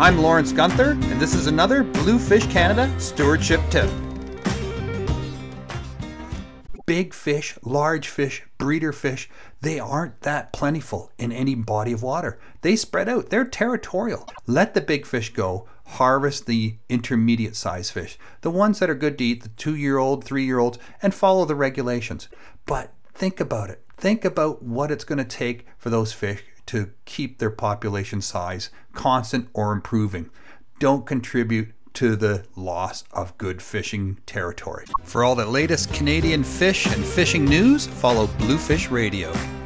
I'm Lawrence Gunther, and this is another Bluefish Canada Stewardship Tip. Big fish, large fish, breeder fish, they aren't that plentiful in any body of water. They spread out. They're territorial. Let the big fish go. Harvest the intermediate size fish, the ones that are good to eat, the 2-year-old, 3-year-olds, and follow the regulations. But think about it. Think about what it's going to take for those fish to keep their population size constant or improving. Don't contribute to the loss of good fishing territory. For all the latest Canadian fish and fishing news, follow Bluefish Radio.